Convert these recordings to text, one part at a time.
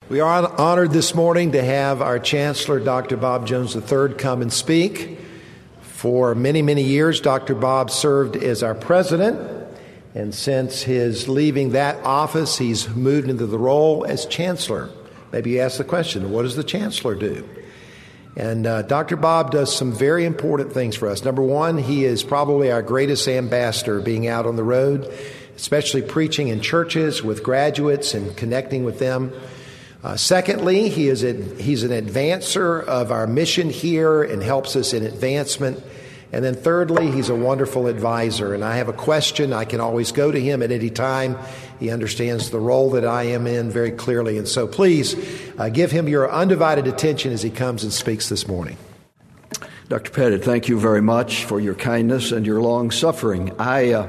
We are honored this morning to have our Chancellor, Dr. Bob Jones III, come and speak. For many, many years, Dr. Bob served as our president, and since his leaving that office, he's moved into the role as Chancellor. Maybe you ask the question, what does the Chancellor do? And Dr. Bob does some very important things for us. Number one, he is probably our greatest ambassador, being out on the road, especially preaching in churches with graduates and connecting with them. Secondly, he's an advancer of our mission here and helps us in advancement. And then thirdly, he's a wonderful advisor. And I have a question, I can always go to him at any time. He understands the role that I am in very clearly. And so please give him your undivided attention as he comes and speaks this morning. Dr. Pettit, thank you very much for your kindness and your long suffering. I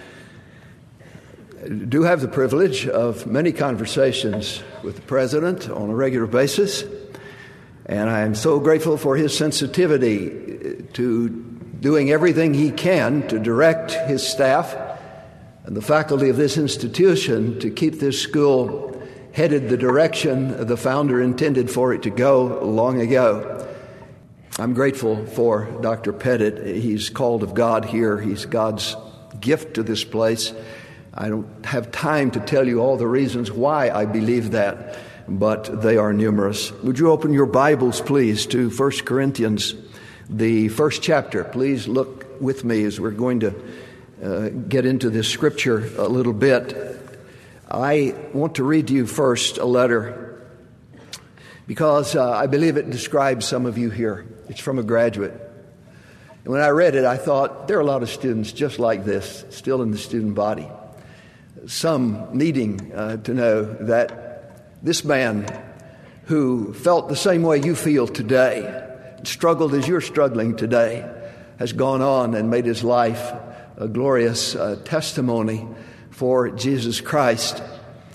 do have the privilege of many conversations with the President on a regular basis, and I am so grateful for his sensitivity to doing everything he can to direct his staff and the faculty of this institution to keep this school headed the direction the founder intended for it to go long ago. I'm grateful for Dr. Pettit. He's called of God here. He's God's gift to this place. I don't have time to tell you all the reasons why I believe that, but they are numerous. Would you open your Bibles, please, to 1 Corinthians, the first chapter. Please look with me as we're going to get into this scripture a little bit. I want to read to you first a letter because I believe it describes some of you here. It's from a graduate. And when I read it, I thought there are a lot of students just like this still in the student body. Some needing to know that this man who felt the same way you feel today, struggled as you're struggling today, has gone on and made his life a glorious testimony for Jesus Christ.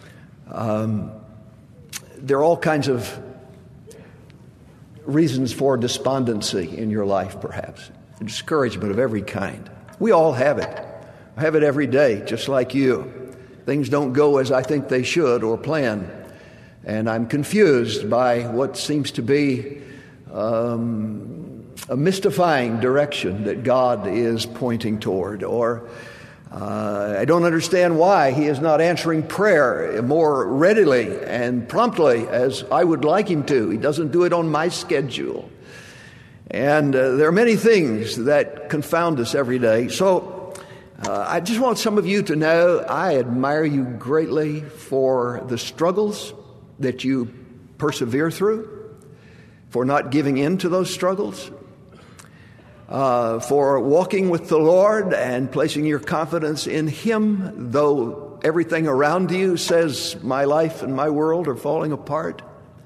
There are all kinds of reasons for despondency in your life, perhaps. Discouragement of every kind. We all have it. I have it every day, just like you. Things don't go as I think they should or plan. And I'm confused by what seems to be a mystifying direction that God is pointing toward. Or I don't understand why He is not answering prayer more readily and promptly as I would like Him to. He doesn't do it on my schedule. And there are many things that confound us every day. So I just want some of you to know I admire you greatly for the struggles that you persevere through, for not giving in to those struggles, for walking with the Lord and placing your confidence in Him, though everything around you says my life and my world are falling apart.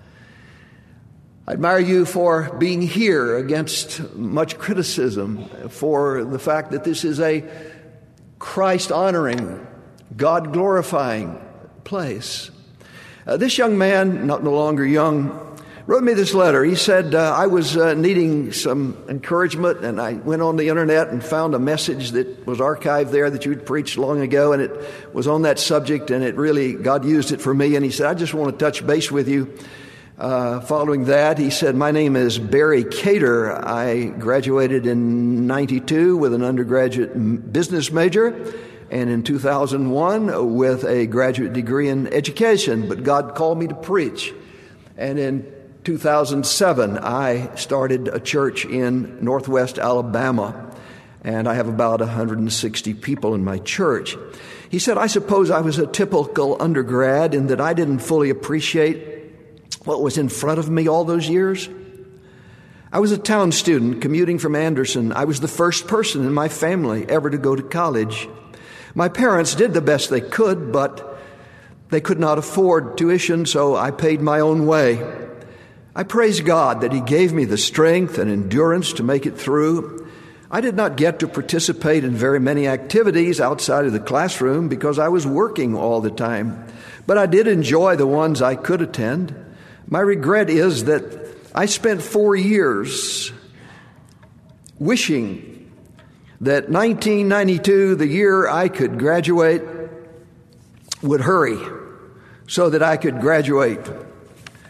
I admire you for being here against much criticism, for the fact that this is a Christ-honoring, God-glorifying place. This young man, no longer young, wrote me this letter. He said, I was needing some encouragement, and I went on the internet and found a message that was archived there that you'd preached long ago, and it was on that subject, and it really, God used it for me. And he said, I just want to touch base with you. Following that, he said, my name is Barry Cater. I graduated in 92 with an undergraduate business major, and in 2001 with a graduate degree in education. But God called me to preach. And in 2007, I started a church in Northwest Alabama, and I have about 160 people in my church. He said, I suppose I was a typical undergrad in that I didn't fully appreciate what was in front of me all those years. I was a town student commuting from Anderson. I was the first person in my family ever to go to college. My parents did the best they could, but they could not afford tuition, so I paid my own way. I praise God that He gave me the strength and endurance to make it through. I did not get to participate in very many activities outside of the classroom because I was working all the time, but I did enjoy the ones I could attend. My regret is that I spent 4 years wishing that 1992, the year I could graduate, would hurry so that I could graduate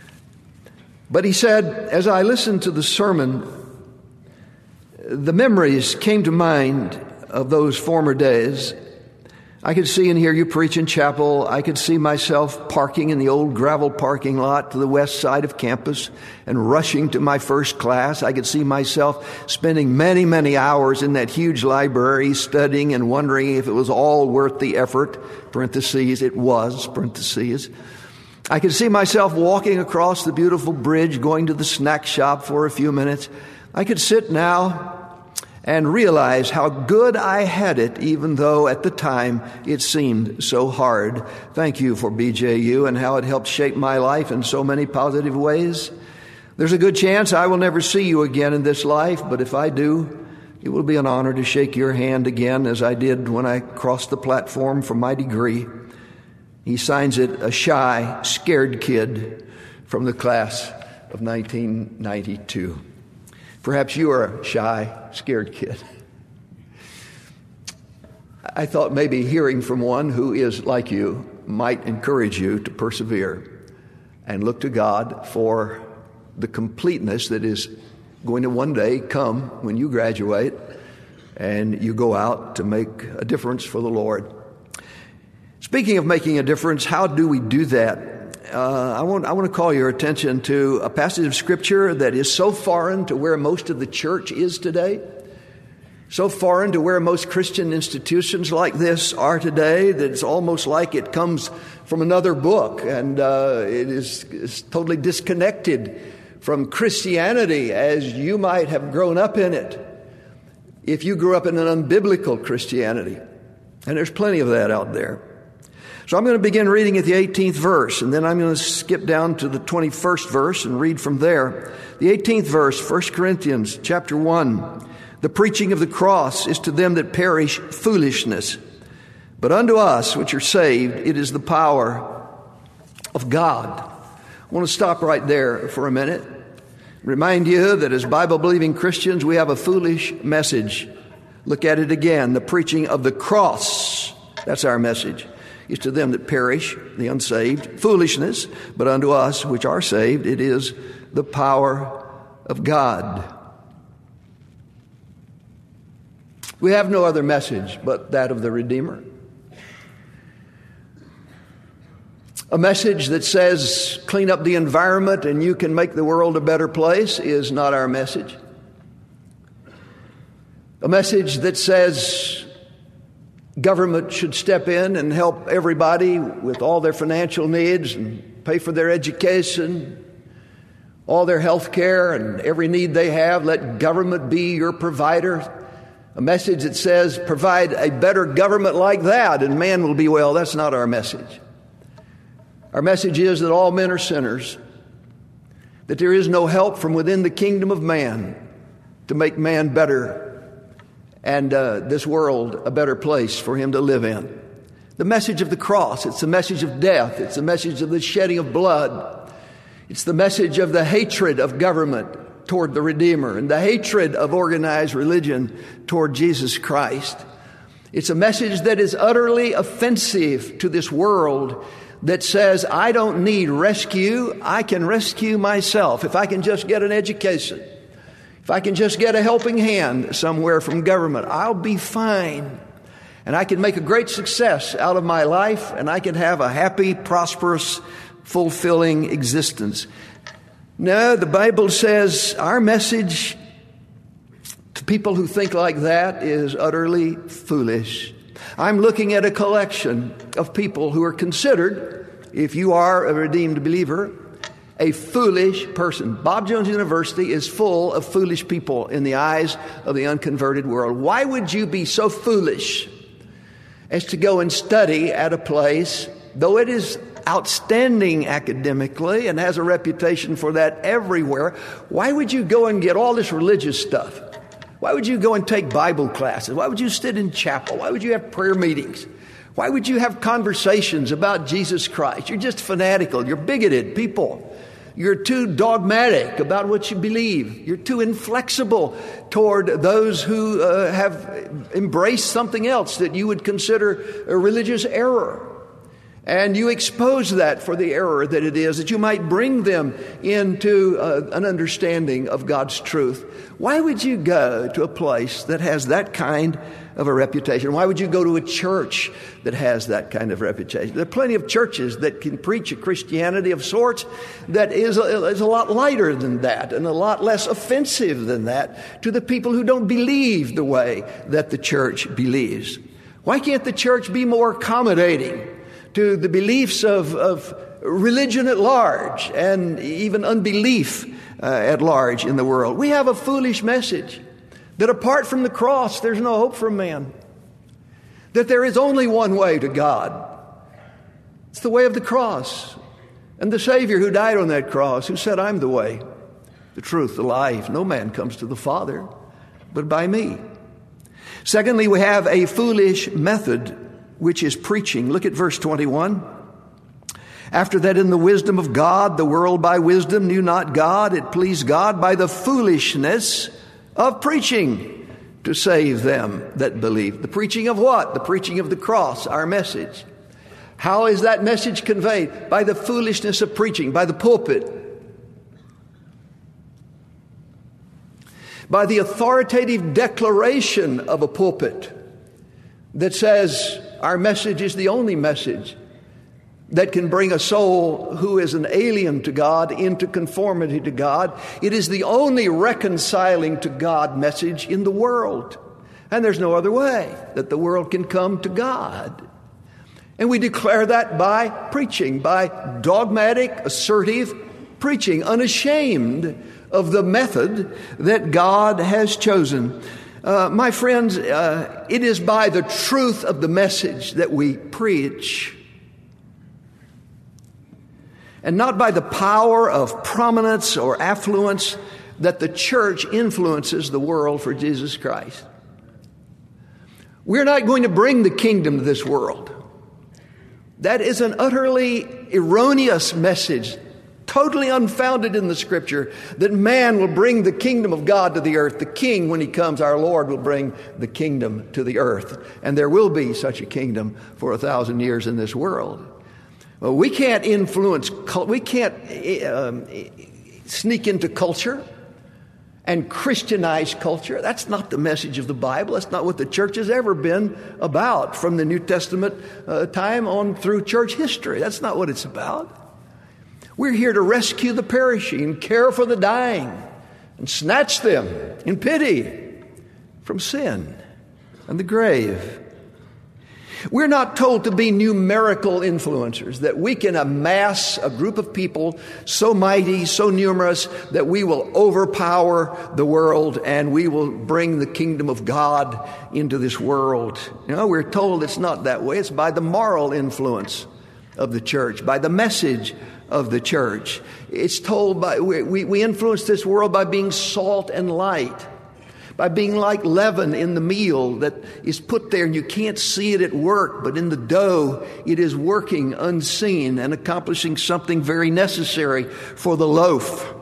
But he said, as I listened to the sermon, the memories came to mind of those former days. I could see and hear you preach in chapel. I could see myself parking in the old gravel parking lot to the west side of campus and rushing to my first class. I could see myself spending many, many hours in that huge library studying and wondering if it was all worth the effort, parentheses, it was, parentheses. I could see myself walking across the beautiful bridge, going to the snack shop for a few minutes. I could sit now and realize how good I had it, even though at the time it seemed so hard. Thank you for BJU and how it helped shape my life in so many positive ways. There's a good chance I will never see you again in this life, but if I do, it will be an honor to shake your hand again as I did when I crossed the platform for my degree. He signs it, a shy, scared kid from the class of 1992. Perhaps you are a shy, scared kid. I thought maybe hearing from one who is like you might encourage you to persevere and look to God for the completeness that is going to one day come when you graduate and you go out to make a difference for the Lord. Speaking of making a difference, how do we do that? I want to call your attention to a passage of Scripture that is so foreign to where most of the church is today, so foreign to where most Christian institutions like this are today, that it's almost like it comes from another book, and it is totally disconnected from Christianity as you might have grown up in it if you grew up in an unbiblical Christianity. And there's plenty of that out there. So I'm going to begin reading at the 18th verse, and then I'm going to skip down to the 21st verse and read from there. The 18th verse, 1 Corinthians chapter 1. The preaching of the cross is to them that perish foolishness, but unto us which are saved it is the power of God. I want to stop right there for a minute. Remind you that as Bible-believing Christians we have a foolish message. Look at it again. The preaching of the cross, that's our message, is to them that perish, the unsaved, foolishness, but unto us which are saved, it is the power of God. We have no other message but that of the Redeemer. A message that says clean up the environment and you can make the world a better place is not our message. A message that says government should step in and help everybody with all their financial needs and pay for their education, all their health care and every need they have. Let government be your provider. A message that says provide a better government like that and man will be well. That's not our message. Our message is that all men are sinners, that there is no help from within the kingdom of man to make man better and this world a better place for him to live in. The message of the cross, it's the message of death. It's the message of the shedding of blood. It's the message of the hatred of government toward the Redeemer and the hatred of organized religion toward Jesus Christ. It's a message that is utterly offensive to this world that says, I don't need rescue. I can rescue myself if I can just get an education. If I can just get a helping hand somewhere from government, I'll be fine. And I can make a great success out of my life, and I can have a happy, prosperous, fulfilling existence. No, the Bible says our message to people who think like that is utterly foolish. I'm looking at a collection of people who are considered, if you are a redeemed believer, a foolish person. Bob Jones University is full of foolish people in the eyes of the unconverted world. Why would you be so foolish as to go and study at a place, though it is outstanding academically and has a reputation for that everywhere? Why would you go and get all this religious stuff? Why would you go and take Bible classes? Why would you sit in chapel? Why would you have prayer meetings? Why would you have conversations about Jesus Christ? You're just fanatical. You're bigoted people. You're too dogmatic about what you believe. You're too inflexible toward those who have embraced something else that you would consider a religious error. and you expose that for the error that it is, that you might bring them into an understanding of God's truth. Why would you go to a place that has that kind of a reputation? Why would you go to a church that has that kind of reputation? There are plenty of churches that can preach a Christianity of sorts that is a lot lighter than that and a lot less offensive than that to the people who don't believe the way that the church believes. Why can't the church be more accommodating to the beliefs of religion at large and even unbelief at large in the world? We have a foolish message that apart from the cross, there's no hope for man. That there is only one way to God. It's the way of the cross. And the Savior who died on that cross, who said, I'm the way, the truth, the life. No man comes to the Father but by me. Secondly, we have a foolish method, which is preaching. Look at verse 21. After that, in the wisdom of God, the world by wisdom knew not God. It pleased God by the foolishness of preaching to save them that believe. The preaching of what? The preaching of the cross, our message. How is that message conveyed? By the foolishness of preaching, by the pulpit. By the authoritative declaration of a pulpit that says our message is the only message that can bring a soul who is an alien to God into conformity to God. It is the only reconciling to God message in the world. And there's no other way that the world can come to God. And we declare that by preaching, by dogmatic, assertive preaching, unashamed of the method that God has chosen. My friends, it is by the truth of the message that we preach, and not by the power of prominence or affluence, that the church influences the world for Jesus Christ. We're not going to bring the kingdom to this world. That is an utterly erroneous message, totally unfounded in the Scripture, that man will bring the kingdom of God to the earth. The King, when he comes, our Lord, will bring the kingdom to the earth. And there will be such a kingdom for 1,000 years in this world. Well, we can't influence, we can't sneak into culture and Christianize culture. That's not the message of the Bible. That's not what the church has ever been about from the New Testament time on through church history. That's not what it's about. We're here to rescue the perishing, care for the dying, and snatch them in pity from sin and the grave. We're not told to be numerical influencers, that we can amass a group of people so mighty, so numerous, that we will overpower the world and we will bring the kingdom of God into this world. You know, we're told it's not that way. It's by the moral influence of the church, by the message of the church. It's told by, we influence this world by being salt and light, by being like leaven in the meal that is put there and you can't see it at work, but in the dough it is working unseen and accomplishing something very necessary for the loaf.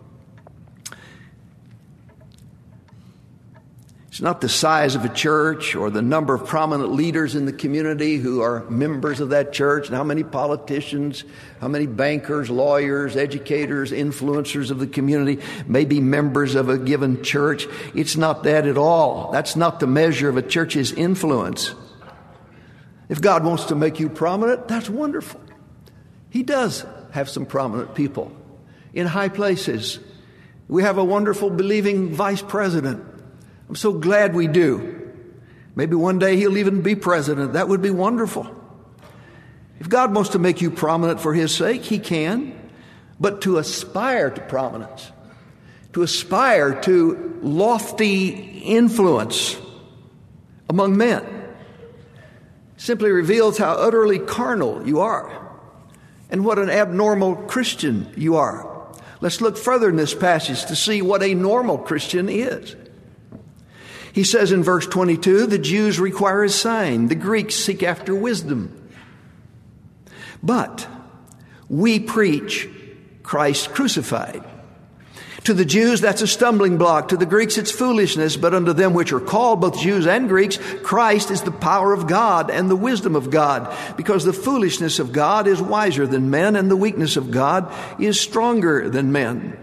It's not the size of a church or the number of prominent leaders in the community who are members of that church, and how many politicians, how many bankers, lawyers, educators, influencers of the community may be members of a given church. It's not that at all. That's not the measure of a church's influence. If God wants to make you prominent, that's wonderful. He does have some prominent people in high places. We have a wonderful believing vice president. I'm so glad we do. Maybe one day he'll even be president. That would be wonderful. If God wants to make you prominent for His sake, He can. But to aspire to prominence, to aspire to lofty influence among men, simply reveals how utterly carnal you are and what an abnormal Christian you are. Let's look further in this passage to see what a normal Christian is. He says in verse 22, the Jews require a sign. The Greeks seek after wisdom. But we preach Christ crucified. To the Jews, that's a stumbling block. To the Greeks, it's foolishness. But unto them which are called, both Jews and Greeks, Christ is the power of God and the wisdom of God. Because the foolishness of God is wiser than men, and the weakness of God is stronger than men.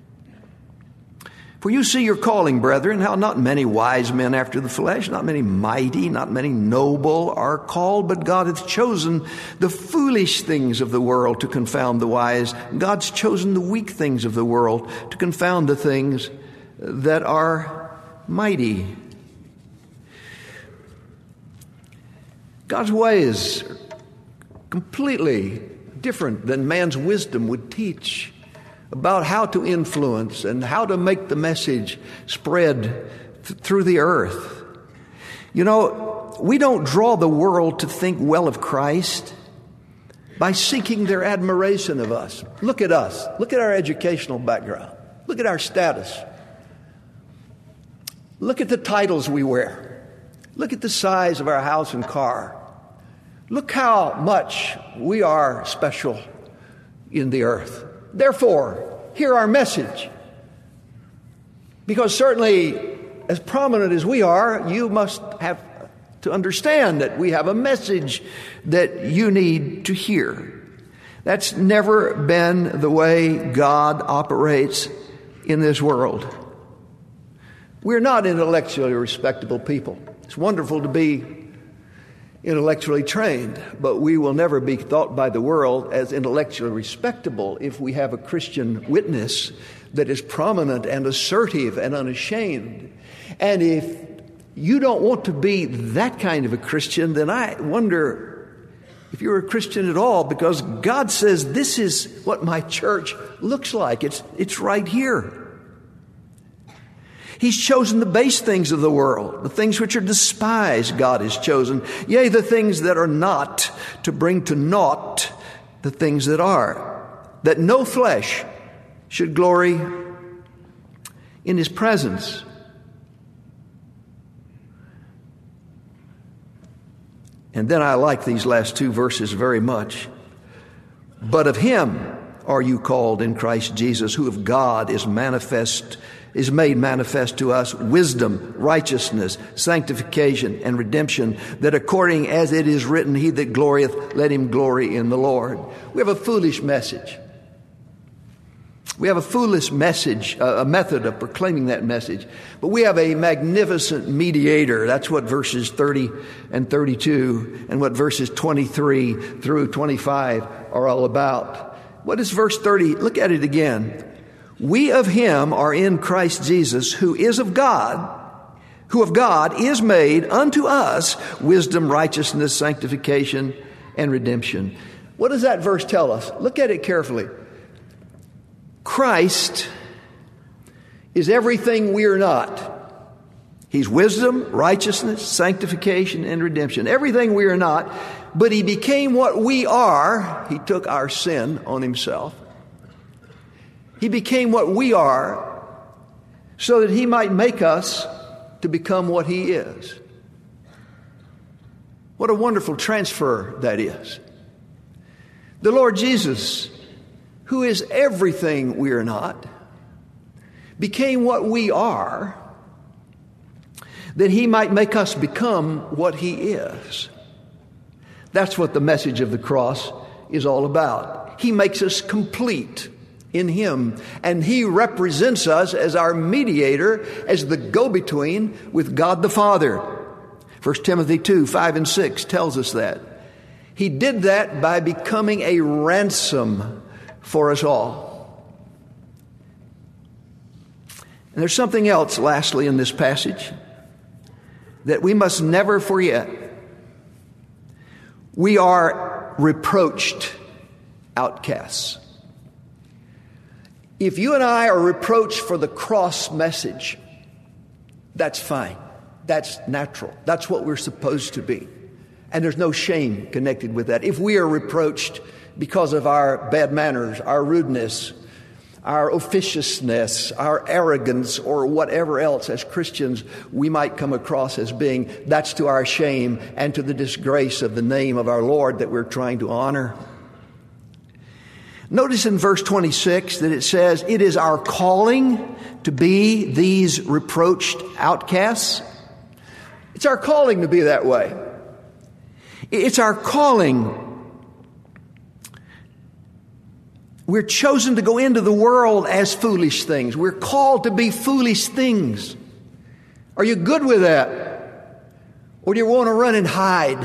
For you see your calling, brethren, how not many wise men after the flesh, not many mighty, not many noble are called, but God hath chosen the foolish things of the world to confound the wise. God's chosen the weak things of the world to confound the things that are mighty. God's ways are completely different than man's wisdom would teach about how to influence and how to make the message spread through the earth. You know, we don't draw the world to think well of Christ by seeking their admiration of us. Look at us. Look at our educational background. Look at our status. Look at the titles we wear. Look at the size of our house and car. Look how much we are special in the earth. Therefore, hear our message. Because certainly, as prominent as we are, you must have to understand that we have a message that you need to hear. That's never been the way God operates in this world. We're not intellectually respectable people. It's wonderful to be intellectually trained, but we will never be thought by the world as intellectually respectable if we have a Christian witness that is prominent and assertive and unashamed. And if you don't want to be that kind of a Christian, then I wonder if you're a Christian at all, because God says this is what my church looks like. It's right here. He's chosen the base things of the world, the things which are despised God has chosen, yea, the things that are not, to bring to naught the things that are, that no flesh should glory in His presence. And then I like these last two verses very much. But of Him are you called in Christ Jesus, who of God is made manifest to us wisdom, righteousness, sanctification, and redemption, that according as it is written, he that glorieth, let him glory in the Lord. We have a foolish message. We have a foolish message, a method of proclaiming that message. But we have a magnificent mediator. That's what verses 30 and 32 and what verses 23 through 25 are all about. What is verse 30? Look at it again. We of Him are in Christ Jesus, who of God is made unto us wisdom, righteousness, sanctification, and redemption. What does that verse tell us? Look at it carefully. Christ is everything we are not. He's wisdom, righteousness, sanctification, and redemption. Everything we are not, but He became what we are. He took our sin on Himself. He became what we are so that He might make us to become what He is. What a wonderful transfer that is. The Lord Jesus, who is everything we are not, became what we are that He might make us become what He is. That's what the message of the cross is all about. He makes us complete in Him, and He represents us as our mediator, as the go-between with God the Father. 1 Timothy 2, 5 and 6 tells us that. He did that by becoming a ransom for us all. And there's something else, lastly, in this passage that we must never forget. We are reproached outcasts. If you and I are reproached for the cross message, that's fine. That's natural. That's what we're supposed to be. And there's no shame connected with that. If we are reproached because of our bad manners, our rudeness, our officiousness, our arrogance, or whatever else as Christians we might come across as being, that's to our shame and to the disgrace of the name of our Lord that we're trying to honor. Notice in verse 26 that it says, it is our calling to be these reproached outcasts. It's our calling to be that way. It's our calling. We're chosen to go into the world as foolish things. We're called to be foolish things. Are you good with that? Or do you want to run and hide?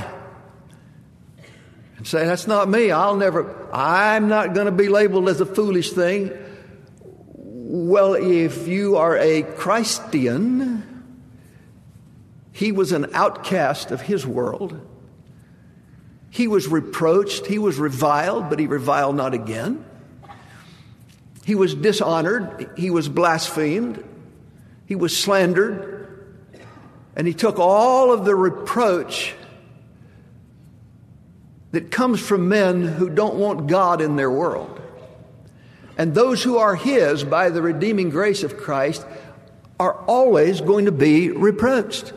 And say, that's not me. I'm not going to be labeled as a foolish thing. Well, if you are a Christian, he was an outcast of his world. He was reproached, he was reviled, but he reviled not again. He was dishonored, he was blasphemed, he was slandered, and he took all of the reproach that comes from men who don't want God in their world. And those who are his by the redeeming grace of Christ are always going to be reproached.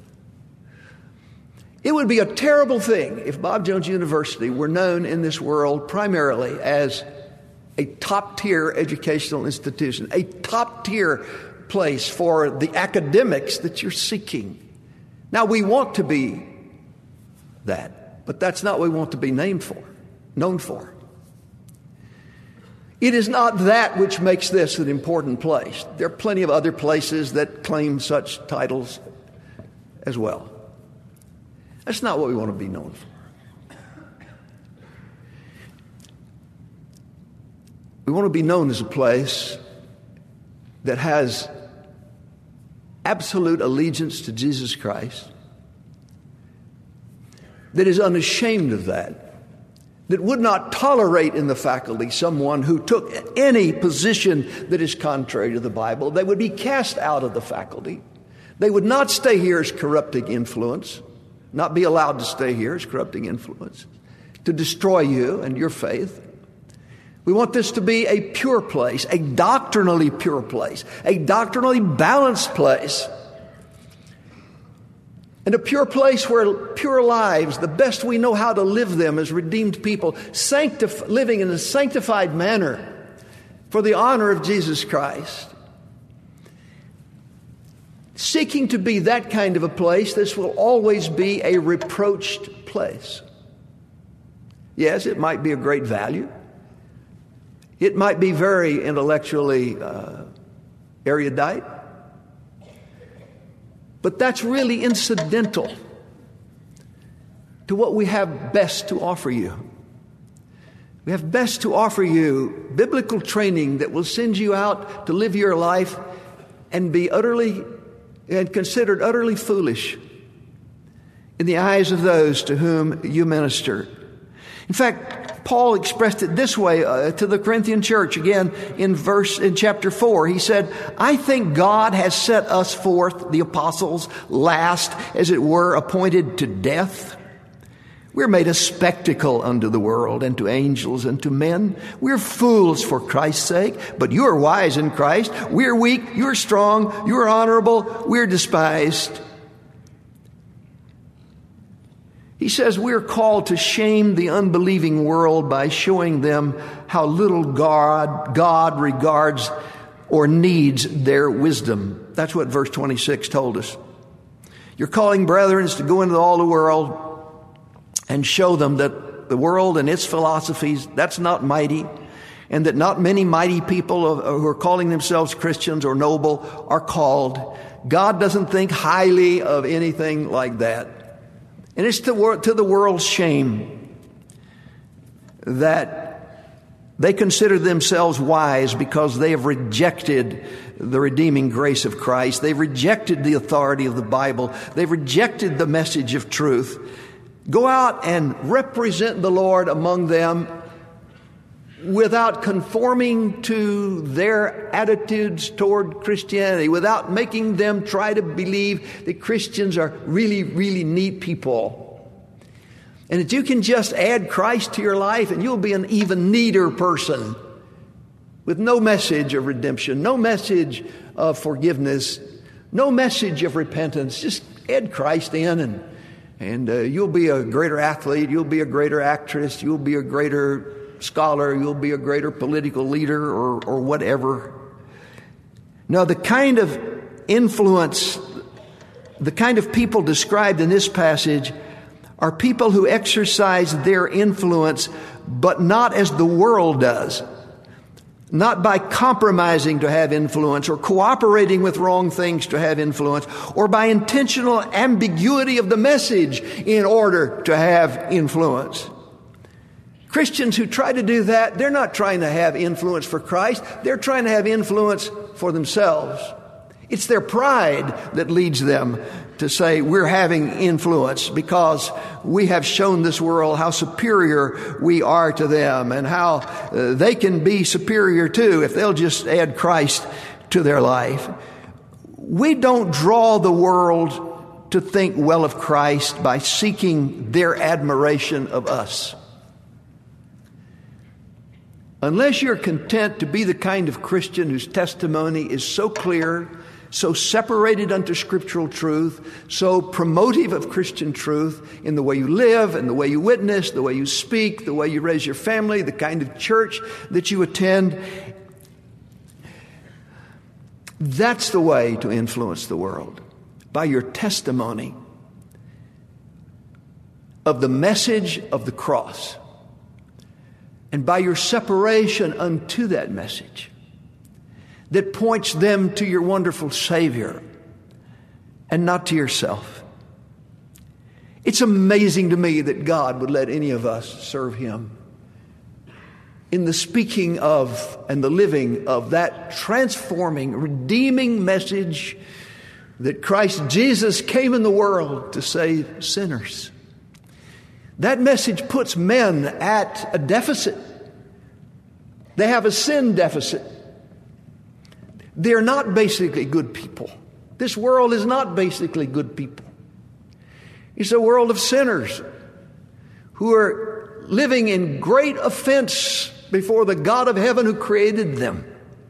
It would be a terrible thing if Bob Jones University were known in this world primarily as a top-tier educational institution, a top-tier place for the academics that you're seeking. Now, we want to be that, but that's not what we want to be known for. It is not that which makes this an important place. There are plenty of other places that claim such titles as well. That's not what we want to be known for. We want to be known as a place that has absolute allegiance to Jesus Christ, that is unashamed of that would not tolerate in the faculty someone who took any position that is contrary to the Bible. They would be cast out of the faculty. They would not stay here as corrupting influence, not be allowed to stay here as corrupting influence, to destroy you and your faith. We want this to be a pure place, a doctrinally pure place, a doctrinally balanced place, and a pure place where pure lives, the best we know how to live them as redeemed people, living in a sanctified manner for the honor of Jesus Christ. Seeking to be that kind of a place, this will always be a reproached place. Yes, it might be of great value. It might be very intellectually erudite. But that's really incidental to what we have best to offer you. We have best to offer you biblical training that will send you out to live your life and be considered utterly foolish in the eyes of those to whom you minister. In fact, Paul expressed it this way to the Corinthian church again in chapter 4. He said, I think God has set us forth, the apostles, last, as it were, appointed to death. We're made a spectacle unto the world and to angels and to men. We're fools for Christ's sake, but you are wise in Christ. We're weak, you're strong, you're honorable, we're despised. He says we're called to shame the unbelieving world by showing them how little God regards or needs their wisdom. That's what verse 26 told us. Your calling, brethren, is to go into all the world and show them that the world and its philosophies, that's not mighty, and that not many mighty people who are calling themselves Christians or noble are called. God doesn't think highly of anything like that. And it's to the world's shame that they consider themselves wise because they have rejected the redeeming grace of Christ. They've rejected the authority of the Bible. They've rejected the message of truth. Go out and represent the Lord among them without conforming to their attitudes toward Christianity, without making them try to believe that Christians are really, really neat people. And that you can just add Christ to your life and you'll be an even neater person with no message of redemption, no message of forgiveness, no message of repentance. Just add Christ in and you'll be a greater athlete, you'll be a greater actress, you'll be a greater scholar, you'll be a greater political leader or whatever. No, the kind of influence, the kind of people described in this passage are people who exercise their influence, but not as the world does. Not by compromising to have influence or cooperating with wrong things to have influence, or by intentional ambiguity of the message in order to have influence. Christians who try to do that, they're not trying to have influence for Christ. They're trying to have influence for themselves. It's their pride that leads them to say we're having influence because we have shown this world how superior we are to them and how they can be superior too if they'll just add Christ to their life. We don't draw the world to think well of Christ by seeking their admiration of us. Unless you're content to be the kind of Christian whose testimony is so clear, so separated unto scriptural truth, so promotive of Christian truth in the way you live and the way you witness, the way you speak, the way you raise your family, the kind of church that you attend, that's the way to influence the world, by your testimony of the message of the cross and by your separation unto that message that points them to your wonderful Savior and not to yourself. It's amazing to me that God would let any of us serve Him in the speaking of and the living of that transforming, redeeming message that Christ Jesus came in the world to save sinners. That message puts men at a deficit. They have a sin deficit. They're not basically good people. This world is not basically good people. It's a world of sinners who are living in great offense before the God of heaven who created them.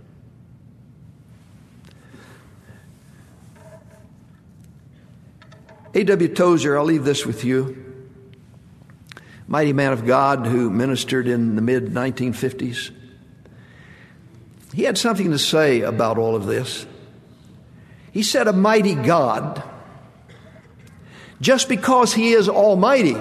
A.W. Tozer, I'll leave this with you. Mighty man of God who ministered in the mid-1950s. He had something to say about all of this. He said, a mighty God, just because He is almighty,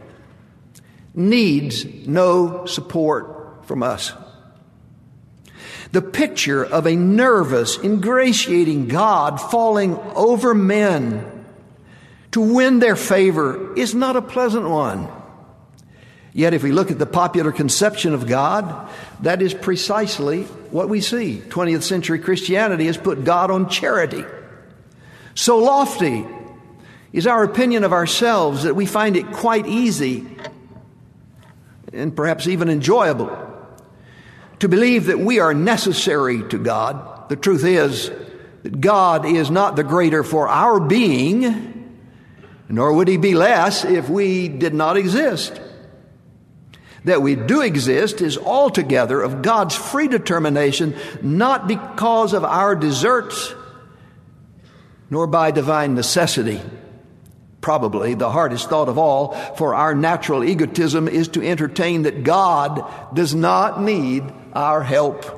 needs no support from us. The picture of a nervous, ingratiating God falling over men to win their favor is not a pleasant one. Yet if we look at the popular conception of God, that is precisely what we see. 20th century Christianity has put God on charity. So lofty is our opinion of ourselves that we find it quite easy and perhaps even enjoyable to believe that we are necessary to God. The truth is that God is not the greater for our being, nor would He be less if we did not exist. That we do exist is altogether of God's free determination, not because of our deserts, nor by divine necessity. Probably the hardest thought of all for our natural egotism is to entertain that God does not need our help.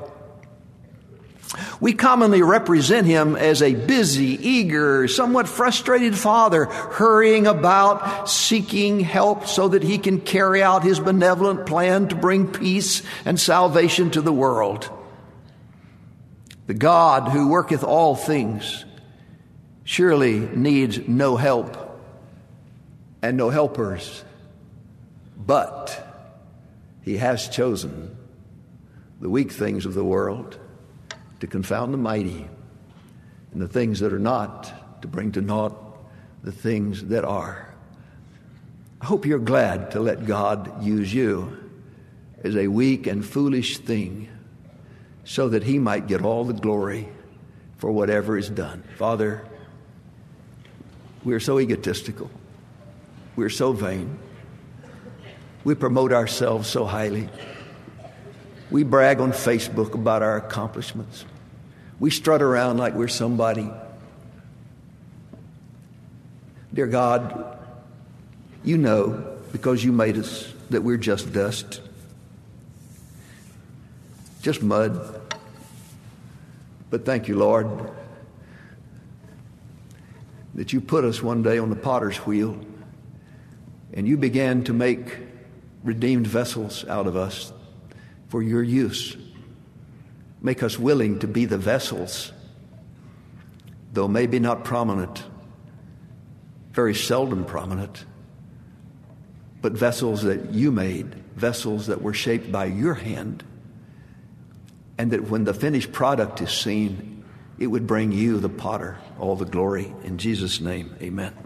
We commonly represent Him as a busy, eager, somewhat frustrated father hurrying about seeking help so that He can carry out His benevolent plan to bring peace and salvation to the world. The God who worketh all things surely needs no help and no helpers, but He has chosen the weak things of the world to confound the mighty, and the things that are not to bring to naught the things that are. I hope you're glad to let God use you as a weak and foolish thing so that He might get all the glory for whatever is done. Father, we're so egotistical. We're so vain. We promote ourselves so highly. We brag on Facebook about our accomplishments. We strut around like we're somebody. Dear God, You know, because You made us, that we're just dust. just mud. But thank you, Lord, that you put us one day on the potter's wheel and you began to make redeemed vessels out of us for your use. Make us willing to be the vessels, though maybe not prominent, very seldom prominent, but vessels that you made, vessels that were shaped by your hand, and that when the finished product is seen, it would bring you, the potter, all the glory. In Jesus' name, amen.